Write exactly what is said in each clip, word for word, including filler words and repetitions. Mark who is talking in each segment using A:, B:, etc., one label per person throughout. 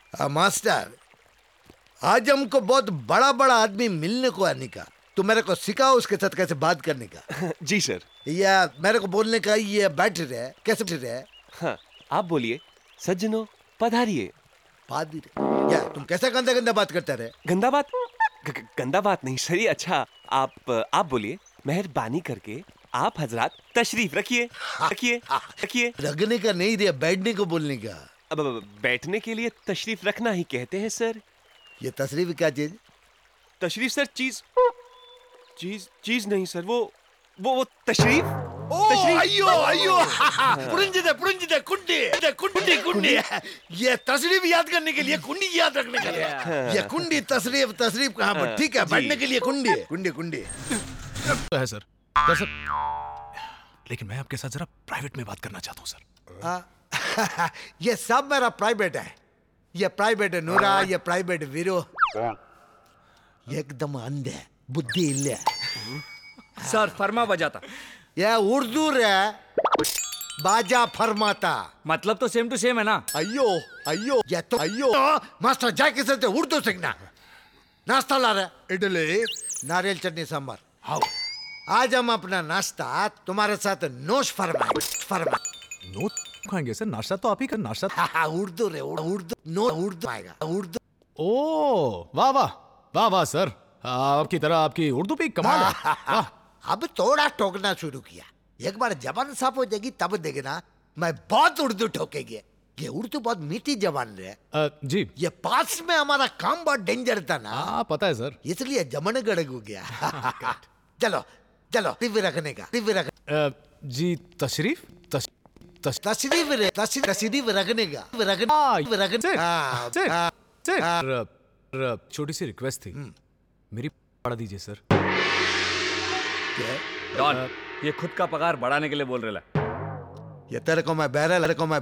A: आ, master, आज हमको बहुत बड़ा बड़ा आदमी मिलने को आने का, तो मेरे को सिखाओ उसके साथ कैसे बात करने का।
B: जी सर।
A: या मेरे को बोलने का ये बैठ रहे कैसे बैठ रहे?
B: हाँ, आप बोलिए। सज्जनों पधारिए।
A: पादरी या तुम कैसा गंदा गंदा बात करते रहे?
B: गंदा बात ग, ग, गंदा बात नहीं सही। अच्छा आप आप बोलिए। मेहरबानी करके आप हजरात तशरीफ रखिए रखिए रखिए।
A: रखने का नहीं रे, बैठने को बोलने का।
B: अब अब बैठने के लिए तशरीफ रखना ही कहते हैं सर।
A: ये तशरीफ क्या चीज?
B: तशरीफ सर चीज चीज चीज नहीं सर, वो वो वो तशरीफ।
A: अयो अयो पुरंजिदे पुरंजिदे कुंडी कुंडी कुंडी। ये तशरीफ याद करने के लिए कुंडी याद रखने के लिए ये कुंडी तशरीफ तशरीफ कहाँ पर? ठीक है, बैठने के लिए कुंडी कुंडी कुंडी
C: है सर। सर लेकिन मैं आपके साथ जरा प्राइवेट में बात करना चाहता हूँ सर।
A: ये सब मेरा प्राइवेट है। ये प्राइवेट है नूरा, ये प्राइवेट वीरो। एकदम अंधे बुद्धि इल्ले
D: सर फरमा बजाता।
A: ये उर्दू रे, बाजा फरमाता।
D: मतलब तो सेम टू सेम है ना?
A: अयो अयो ये तो अयो मास्टर जाके से उर्दू सीखना। नाश्ता ला रहे, इडली नारियल चटनी सांभर।
C: हाउ
A: आज हम अपना नाश्ता तुम्हारे साथ नोश फरमाएंगे। फरमाए
C: नो खाएंगे सर? नाश्ता तो आप ही कर। नाश्ता
A: हाँ, उर्दू रे उर्दू नो उर्दू आएगा उर्दू।
C: ओ वाह वाह वाह वाह सर, आपकी तरह आपकी उर्दू भी कमाल है। वाह।
A: अब थोड़ा ठोकना शुरू किया, एक बार जबान साफ हो जाएगी तब देखना मैं बहुत उर्दू ठोकेगी। ये उर्दू बहुत मीठी जबान है।
C: आ, जी
A: ये पास में हमारा काम बहुत डेंजर था ना।
C: हाँ पता है सर।
A: इसलिए जमन गड़क हो गया। चलो चलो टीवी रखने का टीवी रख
C: आ, जी तशरीफ तश, तश,
A: तशरीफ रे तशरीफ तशरीफ रखने का रखने
C: हाँ,
A: रखने
C: सर,
A: हाँ,
C: सर,
A: हाँ,
C: सर,
A: हाँ।
C: र- र- छोटी सी रिक्वेस्ट थी, मेरी पढ़ा दीजिए सर।
D: डॉन ये खुद का पगार बढ़ाने के लिए बोल रहा है।
A: ये तेरे को मैं बहरा तेरे को मैं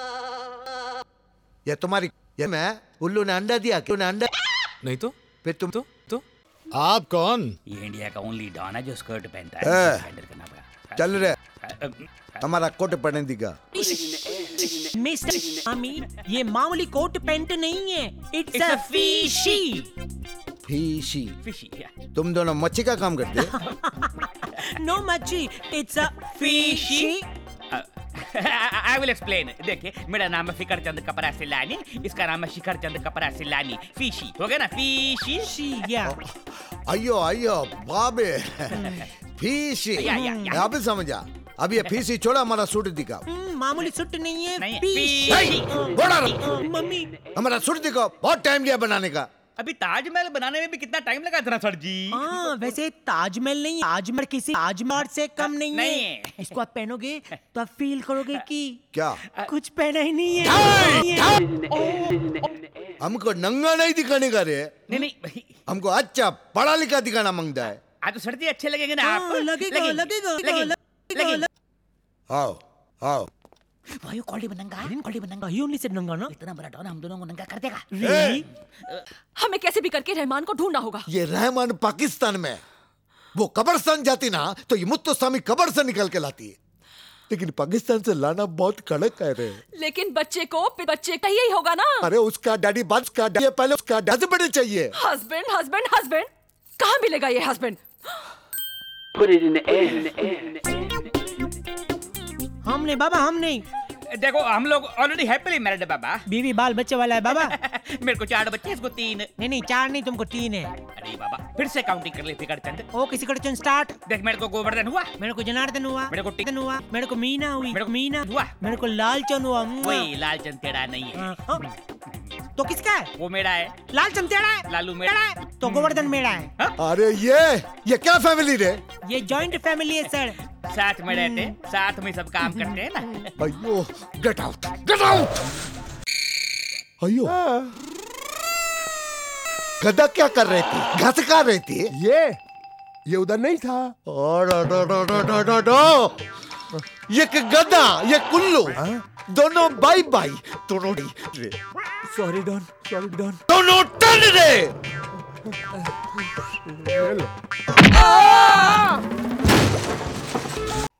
A: ये तुम्हारी ये मैं उल्लू ने अंडा दिया क्यों ने अंडा
C: नहीं तो
A: फिर तुम
C: तो तो आप कौन?
E: ये इंडिया का ओनली डॉन है जो स्कर्ट पहनता
A: ए,
E: है। हैंडल करना पड़ा।
A: चल रे हमारा कोट पहने दिखा।
F: मिस्टर मामी, ये मामूली कोट पैंट नहीं है, it's a fishy.
A: Fishy
E: fishy या
A: तुम दोनों मच्छी का काम करते?
F: नो मच्छी, it's a fishy.
E: I will explain. देखिए मेरा नाम है फिकर चंद कपड़ा सिलानी, इसका नाम है शिखर चंद कपड़ा सिलानी। फिशी हो गया ना? फिशी
F: शी या
A: अयो अयो बाबे फिशी
E: या, या, या।
A: अभी समझा। अब ये फिशी छोड़ा, हमारा सूट दिखा।
F: मामूली सुट नहीं है,
E: नहीं है,
F: फिशी।
E: फिशी।
A: बोला रहा।
F: मम्मी
A: हमारा सूट दिखाओ, बहुत टाइम लिया बनाने का।
E: अभी ताजमहल बनाने में भी कितना टाइम लगा था ना सर जी?
F: हाँ वैसे ताजमहल नहीं, ताजमहल किसी ताजमहल से कम नहीं,
E: नहीं
F: है।
E: है।
F: इसको आप पहनोगे तो आप फील करोगे कि
A: क्या
F: कुछ पहना ही नहीं है।
A: हमको नंगा नहीं दिखाने का रे,
E: नहीं नहीं
A: हमको अच्छा पढ़ा लिखा दिखाना मांगता है।
E: आज तो सर जी अच्छे लगेंगे ना
F: हाँ,
E: आपको?
F: लगेगा लगेगा लगेगा
E: लगेगा।
F: लगेगा।
A: आओ आओ
E: भाई कॉली बनंगा कॉली बनंगा।
F: ही ओनली सेड नंगा ना।
E: इतना बड़ा डॉन हम दोनों को नंगा कर देगा।
F: Really?
G: हमें कैसे भी करके रहमान को ढूंढना होगा।
A: ये रहमान पाकिस्तान में, वो कब्रिस्तान जाती ना तो ये मुत्तसामी कब्र से निकल के लाती है, लेकिन पाकिस्तान से लाना बहुत कड़क है रे।
G: लेकिन बच्चे को बच्चे का यही होगा ना।
A: अरे उसका डैडी बाद उसका डैडी पहले उसका हस्बैंड चाहिए।
G: हस्बैंड हस्बैंड हस्बैंड कहाँ मिलेगा ये हस्बैंड?
F: हम नहीं बाबा, हम नहीं।
E: देखो हम लोग ऑलरेडी हैप्पीली मैरिड है बाबा।
F: बीवी बाल बच्चे वाला है बाबा।
E: मेरे को चार बच्चे, इसको तीन।
F: नहीं नहीं चार नहीं, तुमको तीन है।
E: अरे बाबा फिर से काउंटिंग कर ले फिकर चंद।
F: ओ किसी का स्टार्ट।
E: देख मेरे को गोवर्धन हुआ,
F: मेरे को जनार्दन हुआ,
E: मेरे को
F: टिकन हुआ, मेरे को मीना हुई,
E: मेरे को
F: मीना
E: हुआ,
F: मेरे को लालचंद हुआ।
E: वही लालचंद टेढ़ा नहीं है।
F: हाँ, हाँ। तो किसका है?
E: वो मेरा है।
F: लालचंद टेढ़ा है,
E: लालू मेरा
F: टेढ़ा है, तो गोवर्धन मेरा है।
A: अरे ये ये क्या फैमिली रे?
F: ये जॉइंट फैमिली है सर।
E: साथ में रहते, साथ में सब काम करते हैं ना।
A: अयो गेट आउट गेट आउट। अयो गधा क्या कर रहे थे? घास खा रहे थे?
H: ये ये उधर नहीं था।
A: और डो डो डो डो डो डो ये कि गधा ये कुल्लू दोनों बाई बाई दोनों रे
H: सॉरी डॉन, सॉरी डॉन।
A: दोनों टन रे।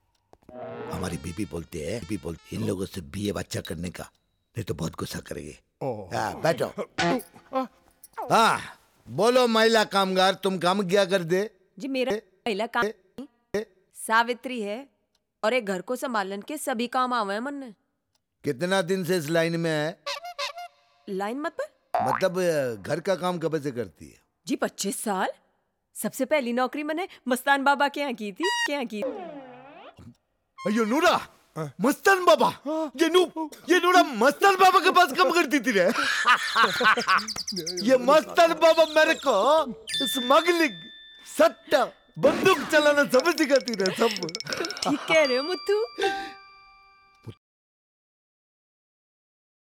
A: हमारी बीबी बोलते हैं बीबी बोलते इन लोगों से बीए बच्चा करने का, नहीं तो बहुत गुस्सा करेंगे। हाँ, बैठो। हाँ, बोलो महिला कामगार, तुम काम क्या कर दे?
I: जी मेरा पहला काम सावित्री है और एक घर को संभालन के सभी काम आवे हैं मन ने।
A: कितना दिन से इस लाइन में है?
I: लाइन मत पर
A: मतलब अ, घर का काम कब से करती है?
I: जी पच्चीस साल। सबसे पहली नौकरी मैंने मस्तान बाबा के यहाँ की थी। के यहाँ की
A: अयो नूरा, मस्तान बाबा, ये नू ये नूरा मस्तान बाबा के पास कब करती थी रे? ये मस्तान बाबा मेरे को स्मगलिंग, सट्टा, बंदूक चलाना सब सिखाती रहे सब।
I: ठीक कह रहे हो मुत्तू।